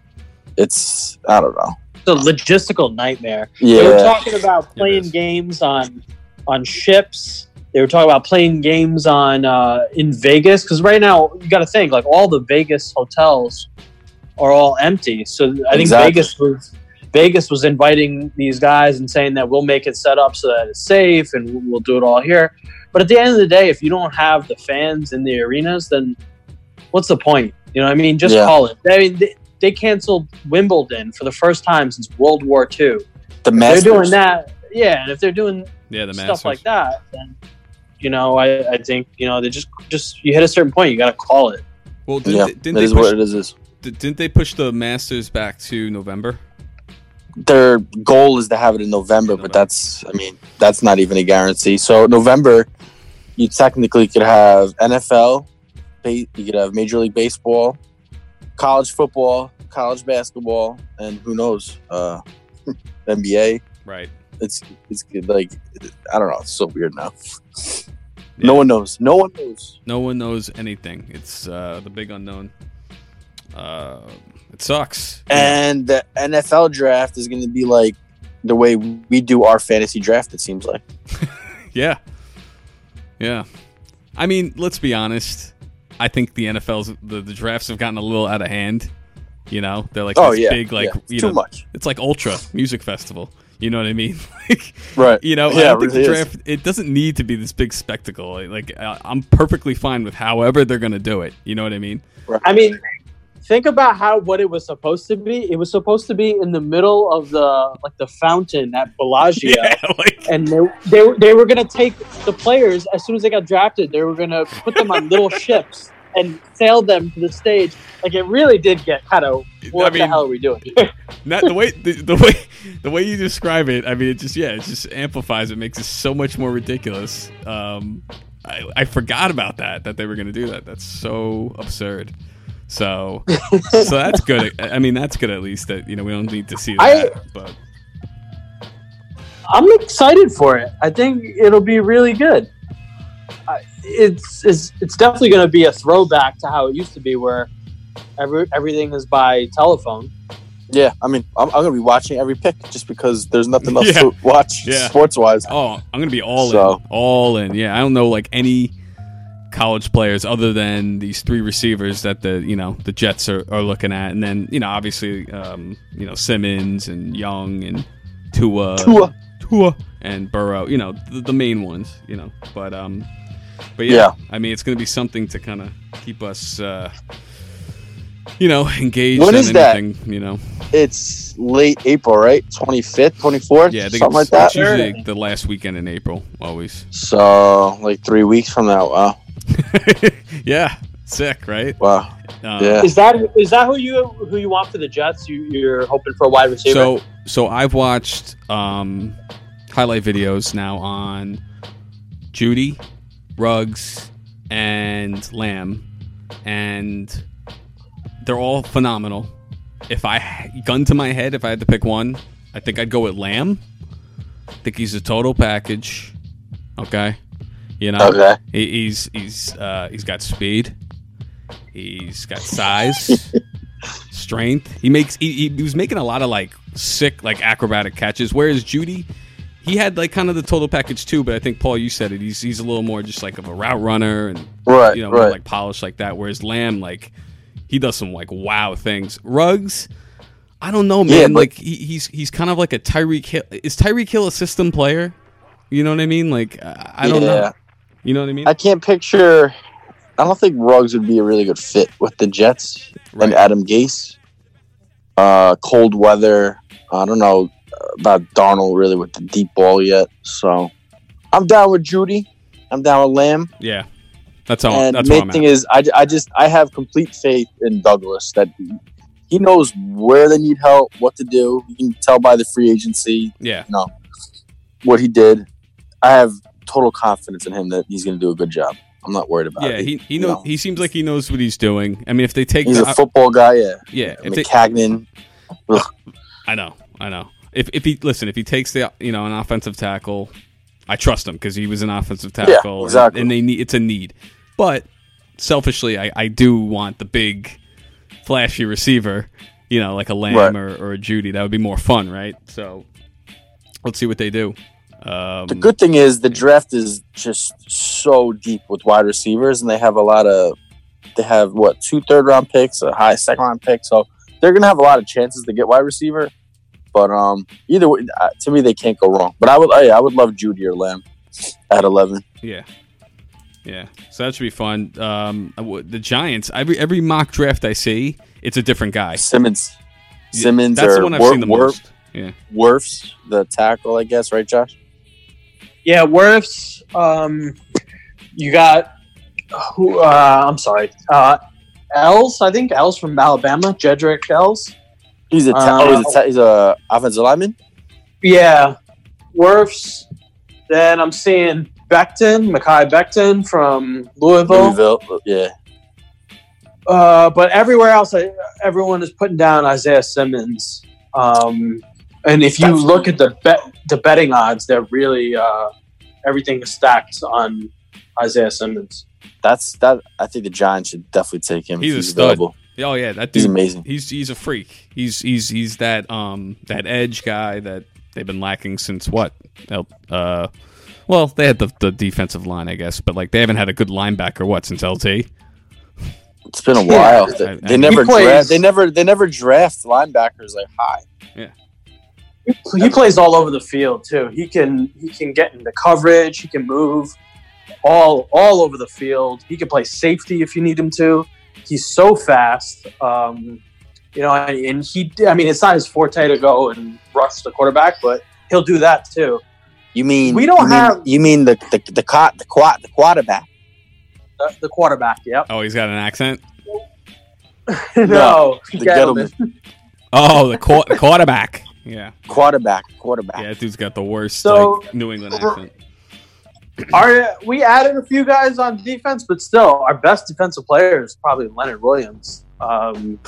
I don't know. It's a logistical nightmare. Yeah. They were talking about playing games on ships. They were talking about playing games on in Vegas, because right now you got to think like all the Vegas hotels are all empty. So I think Vegas was inviting these guys and saying that we'll make it set up so that it's safe and we'll do it all here. But at the end of the day, if you don't have the fans in the arenas, then what's the point? You know what I mean? Just call it. I mean, they canceled Wimbledon for the first time since World War II. The Masters. They're doing that. Yeah, and if they're doing the stuff Masters like that, then, I think, they just you hit a certain point, you got to call it. Well, what it is. Didn't they push the Masters back to November? Their goal is to have it in November, but that's not even a guarantee. So November, you technically could have NFL, you could have Major League Baseball, college football, college basketball, and who knows, NBA. Right. It's like, I don't know. It's so weird now. Yeah. No one knows. No one knows anything. It's the big unknown. It sucks. And the NFL draft is going to be like the way we do our fantasy draft, it seems like. Yeah. I mean, let's be honest. I think the NFL's the drafts have gotten a little out of hand. They're like big, like too much. It's like Ultra Music Festival. You know what I mean? Right. I don't think the draft, it doesn't need to be this big spectacle. Like I'm perfectly fine with however they're going to do it. You know what I mean? I mean, think about what it was supposed to be. It was supposed to be in the middle of the fountain at Bellagio, and they were gonna take the players as soon as they got drafted. They were gonna put them on little ships and sail them to the stage. Like, it really did get kind of, what the hell are we doing? Not the way you describe it. I mean, it just amplifies it, makes it so much more ridiculous. I forgot about that they were going to do that. That's so absurd. So that's good. I mean, that's good at least that, we don't need to see that. But I'm excited for it. I think it'll be really good. It's definitely going to be a throwback to how it used to be, where everything is by telephone. Yeah, I mean, I'm going to be watching every pick just because there's nothing else to watch sports-wise. Oh, I'm going to be all in. Yeah, I don't know like any college players other than these three receivers that the Jets are looking at, and then obviously Simmons and Young and Tua and Burrow. The main ones. But yeah, I mean, it's going to be something to kind of keep us, engaged. When is anything, that? It's late April, right? 25th, 24th? Yeah, I think something like that. It's usually the last weekend in April, always. So, like 3 weeks from now. Wow. Yeah, sick, right? Wow. Yeah. Is that who you want for the Jets? You're hoping for a wide receiver? So I've watched highlight videos now on Judy, Ruggs, and Lamb, and they're all phenomenal. If gun to my head, if I had to pick one, I think I'd go with Lamb. I think he's a total package. Okay, Okay. He's got speed. He's got size, strength. He was making a lot of like sick like acrobatic catches. Whereas Judy, he had like kind of the total package too, but I think Paul, you said it. He's a little more just like of a route runner and more like polished like that. Whereas Lamb, like he does some like wow things. Ruggs, I don't know, man. Yeah, like he's kind of like a Tyreek Hill. Is Tyreek Hill a system player? You know what I mean? Like I don't know. You know what I mean? I can't picture. I don't think Ruggs would be a really good fit with the Jets and Adam Gase. Cold weather. I don't know about Darnold really with the deep ball yet. So I'm down with Judy. I'm down with Lamb. Yeah, that's all. And that's the main thing is, I have complete faith in Douglas that he knows where they need help, what to do. You can tell by the free agency. Yeah, what he did. I have total confidence in him that he's going to do a good job. I'm not worried about it. Yeah, he knows. He seems like he knows what he's doing. I mean, if they take, he's a football guy. Yeah. McCagnon. I know. If he takes the an offensive tackle, I trust him because he was an offensive tackle. Yeah, exactly. And it's a need. But selfishly, I do want the big, flashy receiver. Like a Lamb or a Judy. That would be more fun, right? So let's see what they do. The good thing is the draft is just so deep with wide receivers, and they have 2 third-round picks, a high second-round pick, so they're gonna have a lot of chances to get wide receiver. But either way, to me, they can't go wrong. But I would love Judy or Lamb at 11. Yeah. So that should be fun. The Giants, every mock draft I see, it's a different guy. Simmons, that's the one I've seen the most. Yeah, Wirfs, the tackle, I guess, right, Josh? Yeah, Wirfs. You got who? I'm sorry, Els. I think Els from Alabama, Jedrick Els. He's he's a offensive lineman. Yeah, Wirfs. Then I'm seeing Mekhi Becton from Louisville. Yeah. But everywhere else, everyone is putting down Isaiah Simmons. And if you look at the betting odds, they're really everything is stacked on Isaiah Simmons. I think the Giants should definitely take him. He's if a stud. available. Oh yeah, that dude, he's amazing. He's a freak. He's that edge guy that they've been lacking since what? Well, they had the defensive line, I guess, but like they haven't had a good linebacker since LT. It's been a while. They never draft linebackers like high. Yeah. He plays all over the field too. He can get into coverage. He can move all over the field. He can play safety if you need him to. He's so fast. You know, and it's not his forte to go and rush the quarterback, but he'll do that too. You mean we don't have? You mean the quarterback? The quarterback. Yep. Oh, he's got an accent. No, the Gettleman. Oh, the quarterback. Yeah. Quarterback. Yeah, that dude's got the worst New England accent. We added a few guys on defense, but still, our best defensive player is probably Leonard Williams. And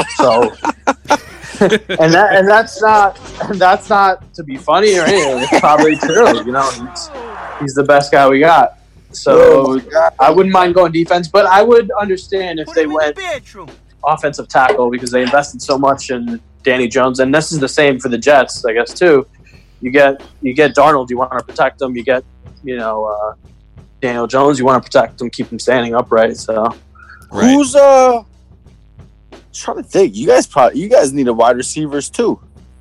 that's not to be funny or anything. It's probably true. You know, he's the best guy we got. So I wouldn't mind going defense, but I would understand if they went offensive tackle because they invested so much in Danny Jones, and this is the same for the Jets, I guess too. You get Darnold, you want to protect him. You get Daniel Jones, you want to protect him, keep him standing upright. So who's trying to think? You guys need a wide receivers too.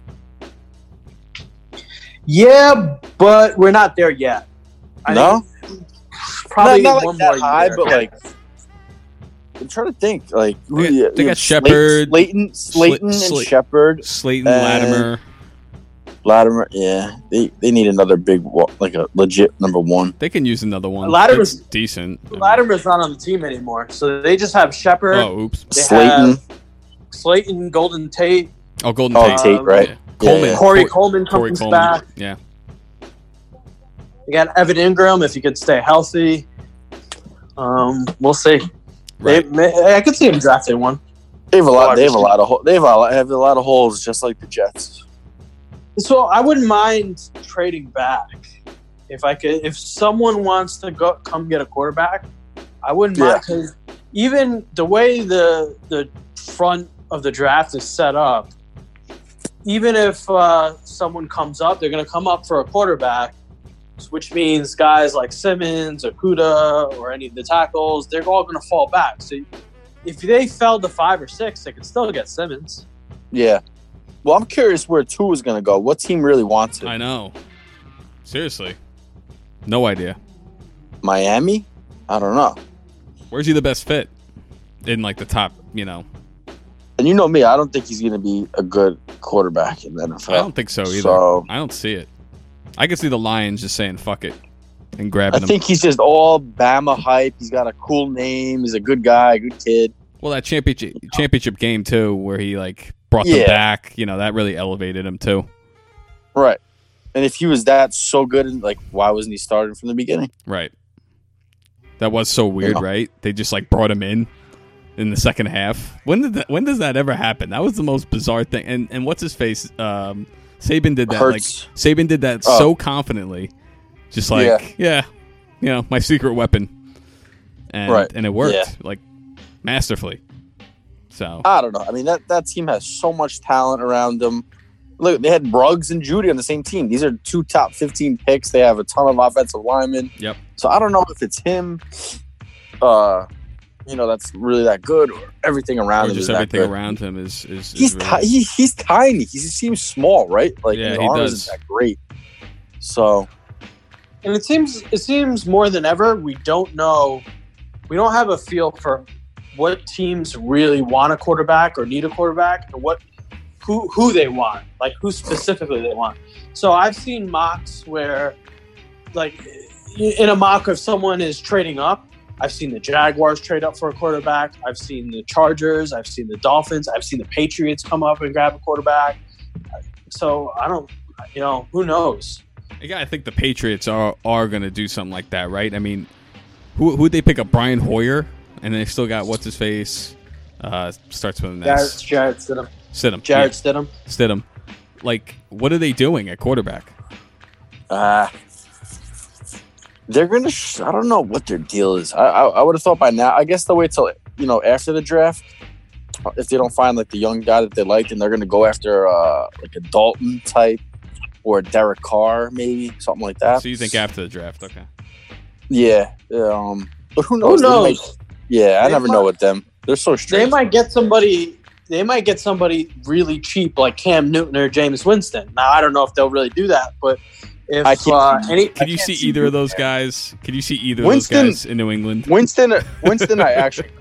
Yeah, but we're not there yet. Probably not one that more high, year. but like I'm trying to think. Like they got Shepard, Slayton, and Shepard, Slayton, Latimer. Yeah, they need another big, like a legit number one. They can use another one. Latimer's decent. Latimer's not on the team anymore, so they just have Shepard. Oh, oops. Slayton, Golden Tate. Oh, Golden Tate. Tate, right? Yeah. Coleman. Corey Coleman comes back. Yeah. You got Evan Ingram if he could stay healthy. We'll see. Right. I could see him drafting one. They have a lot of holes, just like the Jets. So I wouldn't mind trading back if someone wants to come get a quarterback. I wouldn't mind because even the way the front of the draft is set up, even if someone comes up, they're going to come up for a quarterback. Which means guys like Simmons, Okudah, or any of the tackles, they're all going to fall back. So if they fell to 5 or 6, they could still get Simmons. Yeah. Well, I'm curious where Tua is going to go. What team really wants it? I know. Seriously. No idea. Miami? I don't know. Where's he the best fit? In like the top, And you know me, I don't think he's going to be a good quarterback in the NFL. I don't think so either. I don't see it. I can see the Lions just saying "fuck it" and grabbing him. I think he's just all Bama hype. He's got a cool name. He's a good guy, a good kid. Well, that championship game too, where he brought them back. That really elevated him too. Right. And if he was that so good, why wasn't he starting from the beginning? Right. That was so weird, right? They just brought him in the second half. When does that ever happen? That was the most bizarre thing. And what's his face? Saban did that. Saban did that so confidently, just my secret weapon, and it worked masterfully. So I don't know. I mean that team has so much talent around them. Look, they had Ruggs and Judy on the same team. These are 2 top 15 picks. They have a ton of offensive linemen. Yep. So I don't know if it's him. That's really that good, or everything around him. Just is everything that good. around him is he's really... he's tiny. He seems small, right? His arm isn't that great. So, and it seems more than ever we don't know. We don't have a feel for what teams really want a quarterback or need a quarterback, or who they want, who specifically they want. So I've seen mocks where, in a mock if someone is trading up. I've seen the Jaguars trade up for a quarterback. I've seen the Chargers. I've seen the Dolphins. I've seen the Patriots come up and grab a quarterback. So I don't, who knows? Yeah, I think the Patriots are going to do something like that, right? I mean, who'd they pick up? Brian Hoyer? And they still got, what's his face? Starts with an S. Jarrett Stidham. Stidham. What are they doing at quarterback? They're going to... I don't know what their deal is. I would have thought by now... I guess they'll wait till, after the draft. If they don't find, the young guy that they like, then they're going to go after, a Dalton type or a Derek Carr, maybe. Something like that. So you think after the draft. Okay. Yeah. But who knows? I never know with them. They're so strange. They might get somebody really cheap like Cam Newton or Jameis Winston. Now, I don't know if they'll really do that, but... Can you see either of those guys? Can you see either of those guys in New England? Winston, I actually could.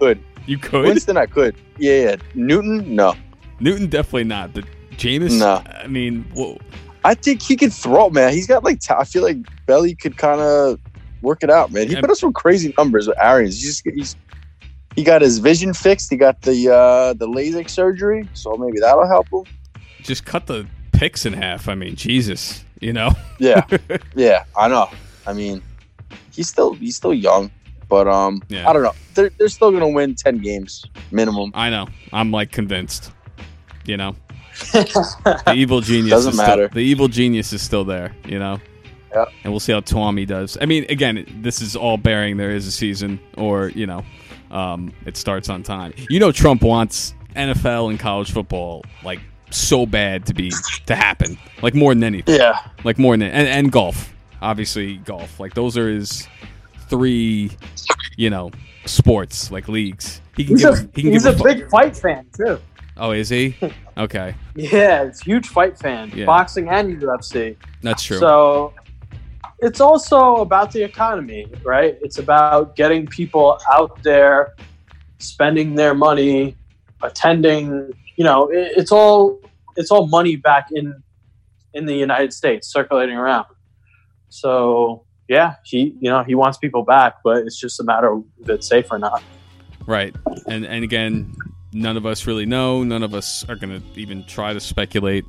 You could? Winston, I could. Yeah. Newton, no. Newton, definitely not. But Jameis, No. I mean, whoa. I think he could throw, man. He's got like, I feel like Belly could kind of work it out, man. He put up some crazy numbers with Arians. He got his vision fixed. He got the LASIK surgery, so maybe that'll help him. Just cut the picks in half. I mean, Jesus, you know? Yeah, yeah, I know. I mean, he's still young, but Yeah. I don't know. They're still gonna win 10 games minimum. I know. I'm like convinced. You know, the evil genius Doesn't is matter. The evil genius is still there. You know. Yeah. And we'll see how Tommy does. I mean, again, this is all bearing there is a season, or you know, it starts on time. You know, Trump wants NFL and college football like so bad to happen, like more than anything. Yeah, Like more than and golf, obviously golf. Like those are his 3, you know, sports like leagues. He's a big fight fan too. Oh, is he? Okay, Yeah, it's a huge fight fan, Yeah. boxing and UFC. that's true. So it's also about the economy, right? It's about getting people out there, spending their money, attending. You know, it's all money back in the United States circulating around. So yeah, he wants people back, but it's just a matter of if it's safe or not. Right. And again, none of us really know. None of us are going to even try to speculate.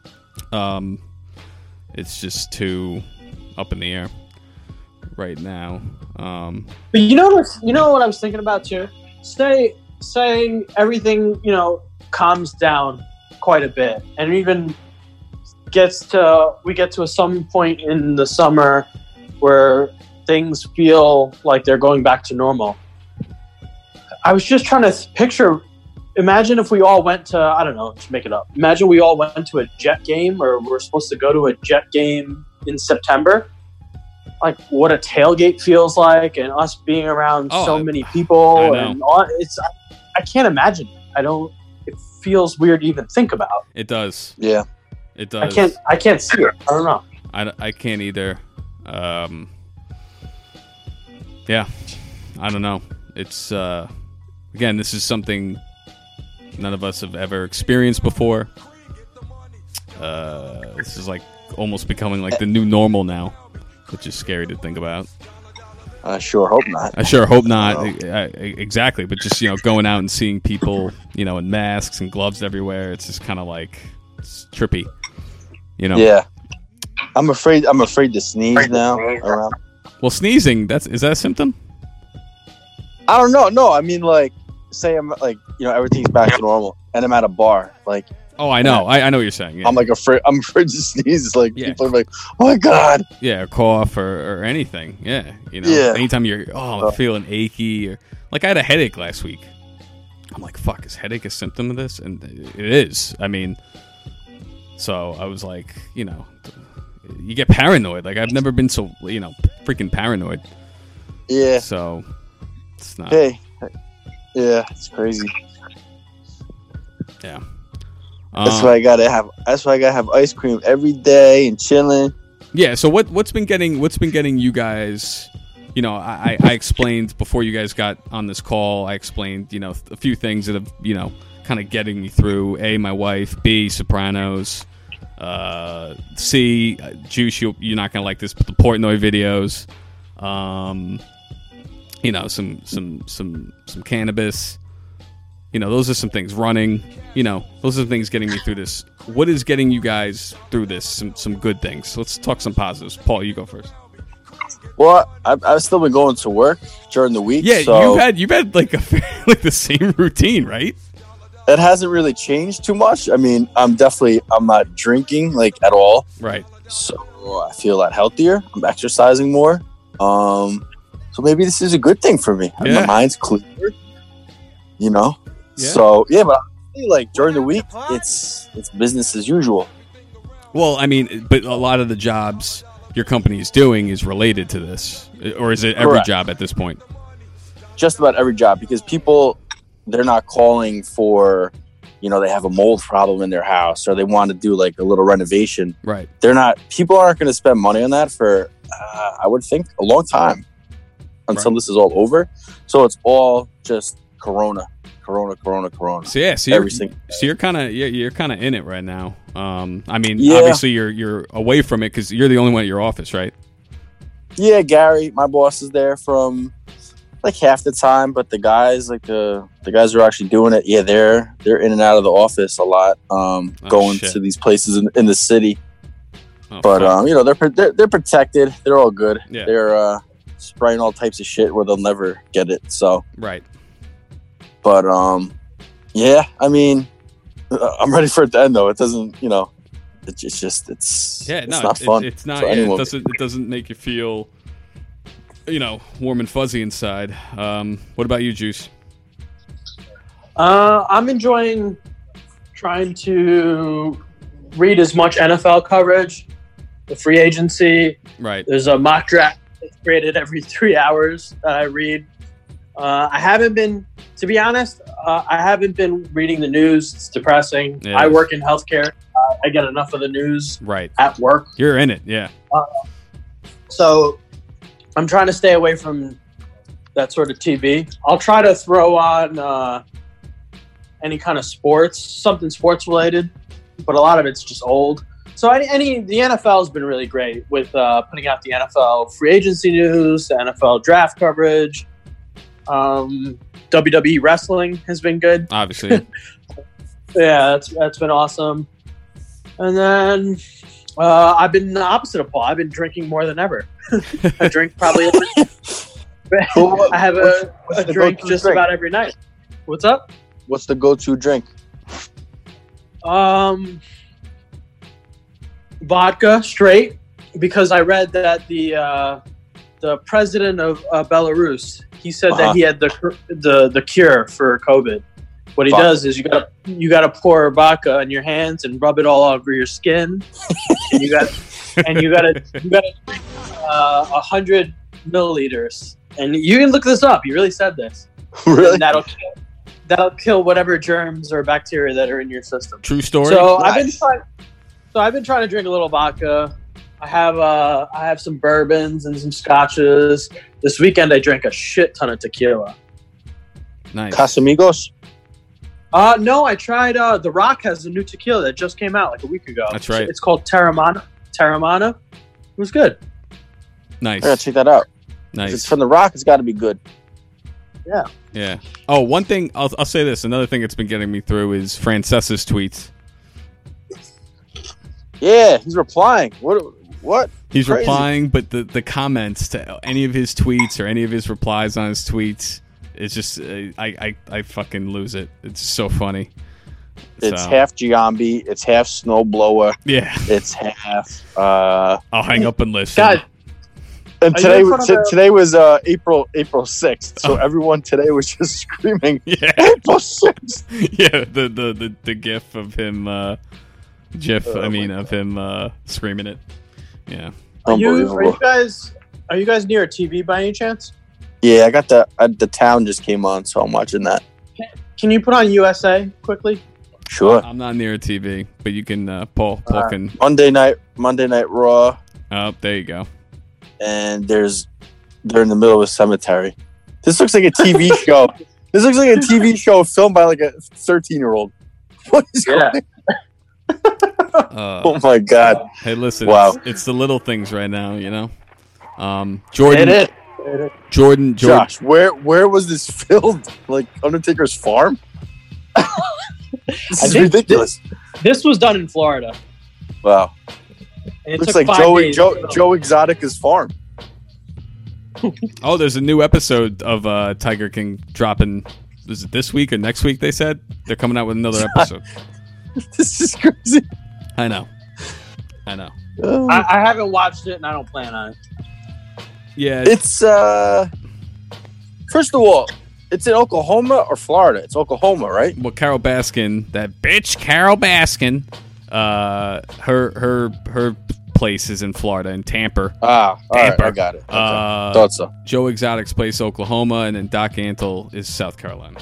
It's just too up in the air right now. But you know what I was thinking about too? Say everything, you know, calms down quite a bit, and even we get to some point in the summer where things feel like they're going back to normal. I was just trying to picture. Imagine if we all went to, I don't know, to make it up. Imagine we all went to a Jet game, or we're supposed to go to a Jet game in September. Like what a tailgate feels like, and us being around so many people, I know. and all, I can't imagine. It feels weird to even think about. It does. yeah. It does. I can't see it. I don't know. I can't either. Yeah. I don't know. It's, again, this is something none of us have ever experienced before. This is like almost becoming like the new normal now, which is scary to think about. I sure hope not. I sure hope not. Exactly, but just, you know, going out and seeing people, you know, in masks and gloves everywhere, it's just kind of like it's trippy, you know. Yeah, I'm afraid to sneeze now. Around. Well, sneezing, is that a symptom? I don't know. No, I mean, like, say I'm like, you know, everything's back to normal, and I'm at a bar. Like, Oh, I know. I know what you're saying. Yeah. I'm like afraid. I'm afraid to sneeze. It's like Yeah. people are like, "Oh my god!" Yeah, or cough or anything. Yeah, you know. Yeah. Anytime you're I'm feeling achy, or like I had a headache last week. I'm like, fuck, is headache a symptom of this? And it is. I mean, so I was like, you know, you get paranoid. Like I've never been so, you know, freaking paranoid. Yeah. So it's not. Hey. Yeah, it's crazy. Yeah. That's why I gotta have ice cream every day and chilling. Yeah. So what's been getting you guys? You know, I explained before you guys got on this call. I explained, you know, a few things that have, you know, kind of getting me through. A, my wife. B, Sopranos. C, Juice. You're not gonna like this, but the Portnoy videos. You know, some cannabis. You know, those are some things. Running, you know, those are the things getting me through this. What is getting you guys through this? Some good things. Let's talk some positives. Paul, you go first. Well, I've still been going to work during the week. Yeah, so you've had like like the same routine, right? it hasn't really changed too much. I mean, I'm not drinking like at all. Right. So I feel a lot healthier. I'm exercising more. So maybe this is a good thing for me. Yeah. My mind's clearer. You know. Yeah. So yeah, but like during the week, it's business as usual. Well, I mean, but a lot of the jobs your company is doing is related to this, or is it every Correct. job at this point? Just about every job, because people, they're not calling for, you know, they have a mold problem in their house or they want to do like a little renovation. Right. People aren't going to spend money on that for, I would think, a long time until Right. this is all over. So it's all just Corona. So yeah, so you're kind of in it right now. I mean, obviously you're away from it because you're the only one at your office, right? Yeah, Gary, my boss is there from like half the time, but the guys, like the guys who are actually doing it, yeah, they're in and out of the office a lot, going to these places in the city. Oh, but you know, they're protected. They're all good. Yeah. They're spraying all types of shit where they'll never get it. So right. But yeah, I mean, I'm ready for it to end though. It doesn't, you know, it's not fun. It's not. Yeah, it doesn't make you feel, you know, warm and fuzzy inside. What about you, Juice? I'm enjoying trying to read as much NFL coverage, the free agency. Right. There's a mock draft that's created every 3 hours that I read. I haven't been, to be honest, I haven't been reading the news. It's depressing. Yeah. I work in healthcare. I get enough of the news at work. You're in it, yeah. So I'm trying to stay away from that sort of TV. I'll try to throw on any kind of sports, something sports related, but a lot of it's just old. So the NFL has been really great with putting out the NFL free agency news, the NFL draft coverage. WWE wrestling has been good. Obviously. Yeah, that's been awesome. And then I've been the opposite of Paul. I've been drinking more than ever. I drink probably I have a drink just about every night. What's up? What's the go-to drink? Vodka straight, because I read that the president of Belarus, he said that he had the cure for COVID. What he does is you gotta pour vodka in your hands and rub it all over your skin, and you gotta drink 100 milliliters. And you can look this up. He really said this. Really? And that'll kill whatever germs or bacteria that are in your system. True story. So nice. I've been trying to drink a little vodka. I have some bourbons and some scotches. This weekend I drank a shit ton of tequila. Nice. Casamigos? No, I tried. The Rock has a new tequila that just came out like a week ago. That's right. It's called Terramana. It was good. Nice. I gotta check that out. Nice. If it's from The Rock, it's got to be good. Yeah. Yeah. Oh, one thing I'll say this. Another thing that's been getting me through is Francesa's tweets. Yeah, he's replying. What? He's Crazy. replying, but the comments to any of his tweets or any of his replies on his tweets, it's just I fucking lose it. It's so funny. It's half Giambi. It's half Snowblower. Yeah. It's half. I'll hang up and listen. God. And today was April 6th, so everyone today was just screaming, yeah. April 6th. Yeah, the gif of him, of him screaming it. Yeah. Are you guys near a TV by any chance? Yeah, I got the town just came on, so I'm watching that. Can you put on USA quickly? Sure. I'm not near a TV, but you can. Paul can. Monday night Raw. Oh, there you go. And they're in the middle of a cemetery. This looks like a TV show. This looks like a TV show filmed by like a 13-year-old. What is going on? Oh my God. Hey, listen. Wow. It's the little things right now, you know. Jordan. It is. Jordan. Josh, where was this filmed? Like Undertaker's farm? This is ridiculous. This was done in Florida. Wow. And it Looks took like 5 days. Joe Exotica's farm. Oh, there's a new episode of Tiger King dropping. Is it this week or next week? They said they're coming out with another episode. This is crazy. I know. I haven't watched it, and I don't plan on it. Yeah, it's first of all, it's in Oklahoma or Florida. It's Oklahoma, right? Well, Carol Baskin, that bitch, Carol Baskin. Her place is in Florida, in Tampa. All right, I got it. Okay. Thought so. Joe Exotic's place, Oklahoma, and then Doc Antle is South Carolina.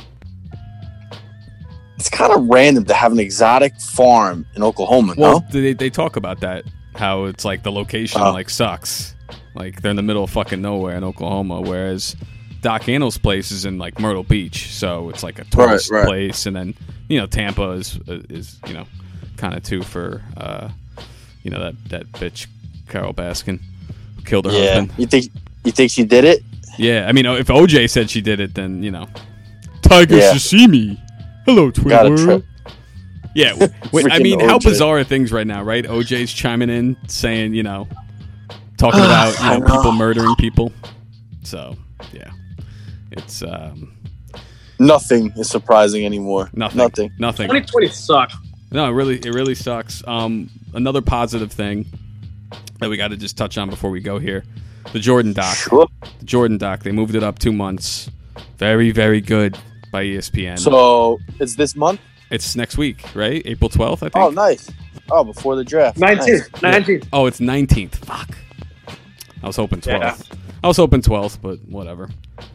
It's kind of random to have an exotic farm in Oklahoma. Well, no? they talk about that, how it's like the location like sucks, like they're in the middle of fucking nowhere in Oklahoma, whereas Doc Annals' place is in like Myrtle Beach, so it's like a tourist Right. place, and then Tampa is kind of too for that bitch Carol Baskin who killed her husband. You think she did it? Yeah, I mean, if OJ said she did it, then Tiger Yeah. Sashimi. Hello, Gotta Twitter. Yeah, I mean, Freaking how OJ. bizarre are things right now, right? OJ's chiming in, saying, talking about I know. people murdering people. So, yeah, it's Nothing is surprising anymore. nothing. 2020 sucked. No, it really sucks. Another positive thing that we got to just touch on before we go here: the Jordan doc. Sure. The Jordan doc. They moved it up 2 months. Very, very good by ESPN. So it's this month. It's next week, right? April 12th, I think. Oh, nice. Oh, before the draft. 19th. Nice. 19th. Oh, it's 19th. Fuck. I was hoping 12th. Yeah. I was hoping 12th, but whatever.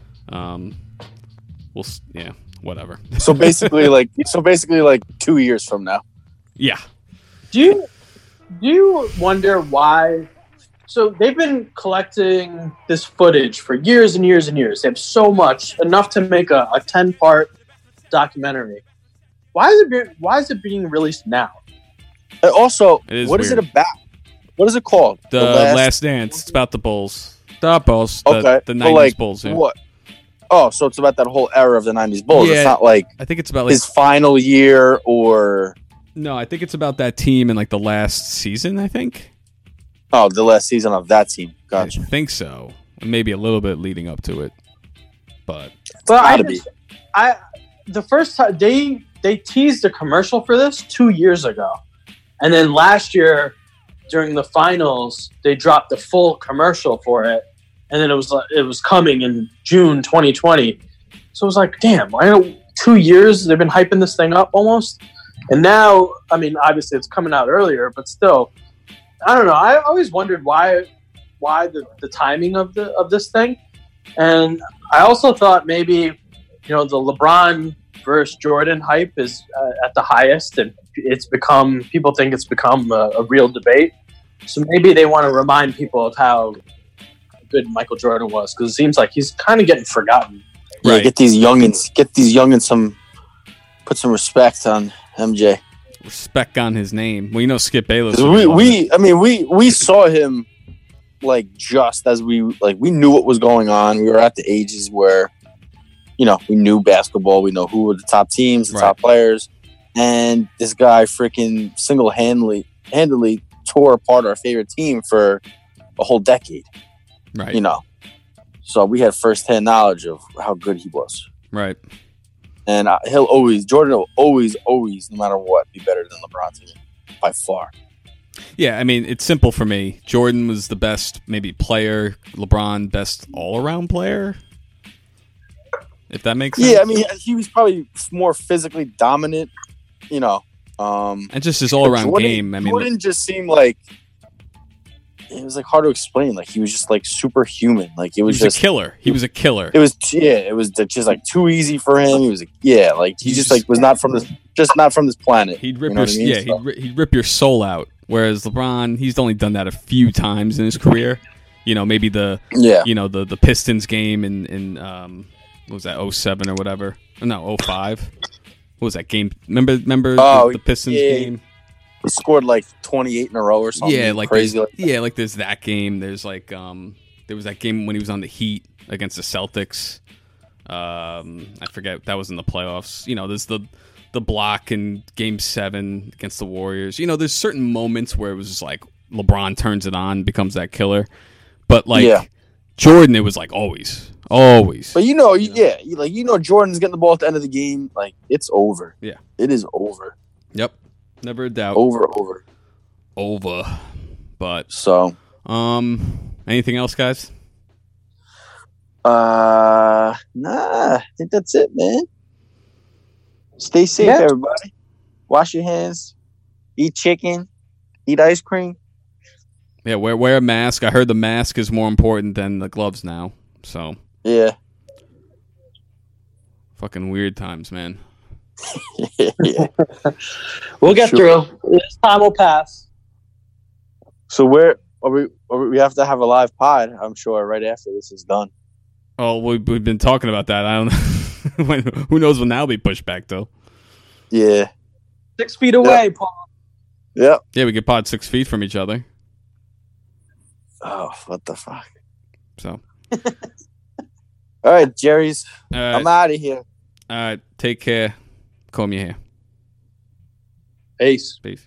Whatever. So basically, like 2 years from now. Yeah. Do you wonder why? So they've been collecting this footage for years and years and years. They have so much, enough to make a 10-part documentary. Why is it being released now? And also, It is what is it weird. about? What is it called? The Last Dance. It's about the Bulls. The Bulls. The but 90s Bulls. Yeah. What? Oh, so it's about that whole era of the '90s Bulls. Yeah. It's not like I think it's about like his final year or no. I think it's about that team in like the last season. I think. the last season of that team. Gotcha. I think so. Maybe a little bit leading up to it, but But gotta be. The first time they teased a commercial for this 2 years ago, and then last year during the finals they dropped the full commercial for it, and then it was coming in June 2020. So it was like, damn, I know 2 years they've been hyping this thing up almost, and now I mean obviously it's coming out earlier, but still, I don't know. I always wondered why the timing of this thing, and I also thought maybe the LeBron versus Jordan hype is at the highest, and people think it's become a real debate. So maybe they want to remind people of how good Michael Jordan was, because it seems like he's kind of getting forgotten. Yeah, Right. get these youngins put some respect on MJ. respect on his name. Well, Skip Bayless. 'Cause we saw him like just as we knew what was going on. We were at the ages where we knew basketball. We know who were the top teams, the Right. top players, and this guy freaking single-handedly tore apart our favorite team for a whole decade. Right. So we had firsthand knowledge of how good he was. Right. And Jordan will always, no matter what, be better than LeBron to me, by far. Yeah, I mean, it's simple for me. Jordan was the best, maybe player. LeBron, best all-around player. If that makes sense. Yeah, I mean, he was probably more physically dominant, And just his all-around Jordan- game. I mean, Jordan just seemed like it was like hard to explain. Like he was just like superhuman. Like it he was was just a killer. He was a killer. It was just like too easy for him. He was like he just like was not from this planet. He'd rip You know what I mean? So- he'd rip your soul out. Whereas LeBron, he's only done that a few times in his career. Maybe the the Pistons game in what was that, 07 or whatever? No, 05. What was that game? Remember Oh, the Pistons yeah. game? He scored like 28 in a row or something. Yeah, like crazy. there's that game. There's like there was that game when he was on the Heat against the Celtics. I forget, that was in the playoffs. There's the block in Game 7 against the Warriors. There's certain moments where it was just like LeBron turns it on, becomes that killer. But Jordan, it was like always. But Jordan's getting the ball at the end of the game. Like it's over. Yeah, it is over. Yep, never a doubt. Over. But So, anything else, guys? nah, I think that's it, man. Stay safe, Yeah. everybody. Wash your hands. Eat chicken. Eat ice cream. Yeah, wear a mask. I heard the mask is more important than the gloves now. So Yeah. fucking weird times, man. Yeah. We'll get Sure. through. This time will pass. So where are we? We have to have a live pod, I'm sure, right after this is done. Oh, we've been talking about that. I don't know. Who knows when that'll be pushed back, though. Yeah. 6 feet away, Paul. Yep. Yeah, we could pod 6 feet from each other. Oh, what the fuck? So. All right, Jerry's. All right. I'm out of here. All right. Take care. Comb your hair. Peace. Peace.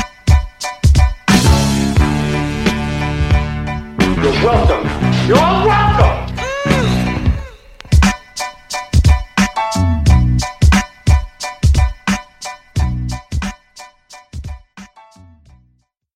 You're welcome. You're welcome.